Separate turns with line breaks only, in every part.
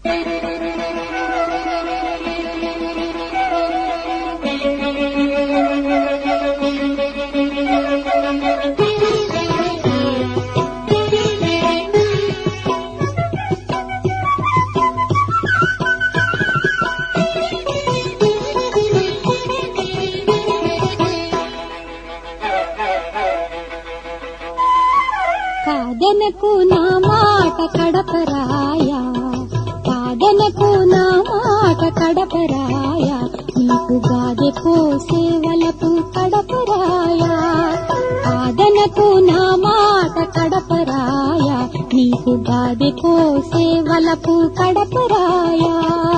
కాదనకు నా మాట కడపరాయా, కాదనకు నా మాట కడపరాయా, నీకు గాదె పోసే వలపు కడపరాయా. కాదనకు నా మాట కడపరాయా, నీకు గాదె పోసే వలపు కడపరాయా.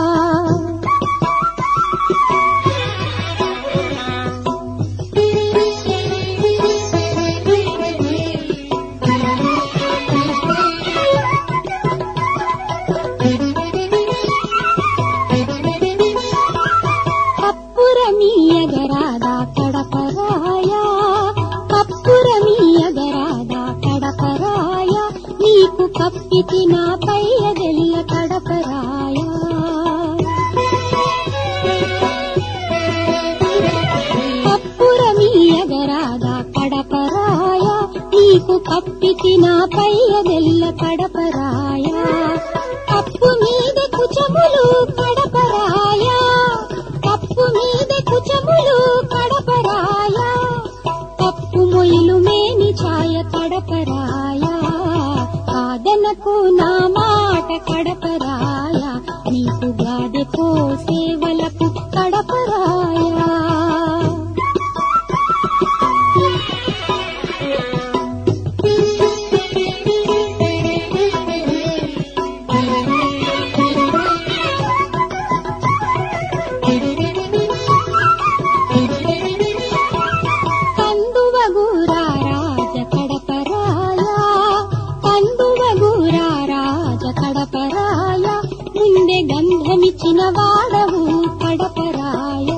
కప్పురమీయగరాదా కడపరాయా, కప్పురమీయగరాదా కడపరాయా, నీకు కప్పితి నా పయ్యదెల్ల కడపరాయా. కప్పురమీయగరాదా కడపరాయా, నీకు కప్పితి నా పయ్యదెల్ల కడపరాయా. కప్పు మీద కుచములు కడపరాయా, కప్పు మీద కుచములు కడపరాయా, కప్పు మొయిలు మేని ఛాయ కడపరాయా. కాదనకు నా మాట కడపరాయా, నీకు గాదె పోసే వలపు కడపరాయా. కడపరాయా, ముందే గంధమిచ్చిన వాడవు కడపరాయా.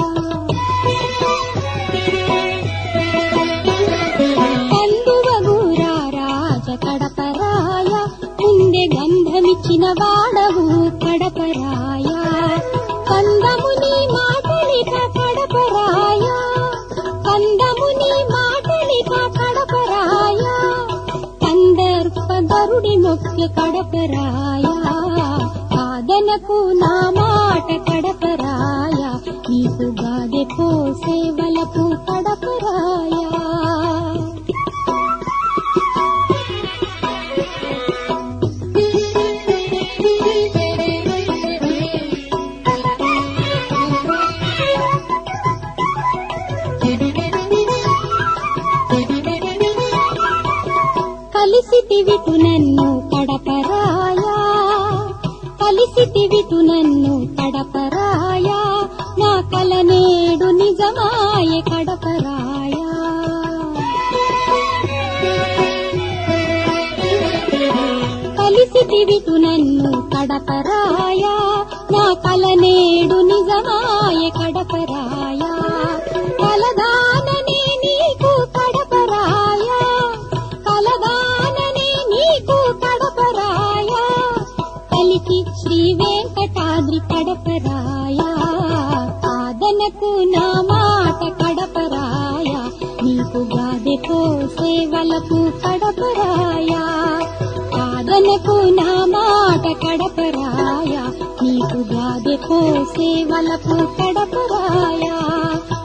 కందువగూరా రాజ కడపరాయా, ముందే గంధమిచ్చిన వాడవు కడపరాయా. కందముని మాటలిక కడపరాయా, కందముని మాటలిక కడపరాయా, కందర్పగరుడి మొక్క కడపరాయా. కాదనకు నా మాట కడపరాయా, నీకు గాదె పోసే వలపు కడపరాయా. కలిసితివిటు నన్ను కడపరాయా, కలిసితివిటు నన్ను కడపరాయా, నా కల నేడు నిజమాయ కడపరాయా. కలిసితివిటు నన్ను కడపరాయా, నా కల నేడు నిజమాయ కడపరాయా. కలదాననే నీకు కడపరాయా, కలదాననే నీకు కడపరాయా, కలికి శ్రీ వెంకటాద్రి కడపరాయా. కాదనకు నా మాట కడపరాయా, నీకు గాదె పోసే వలపు కడపరాయా. కాదనకు నా మాట కడపరాయా, నీకు గాదె పోసే వలపు కడపరాయా.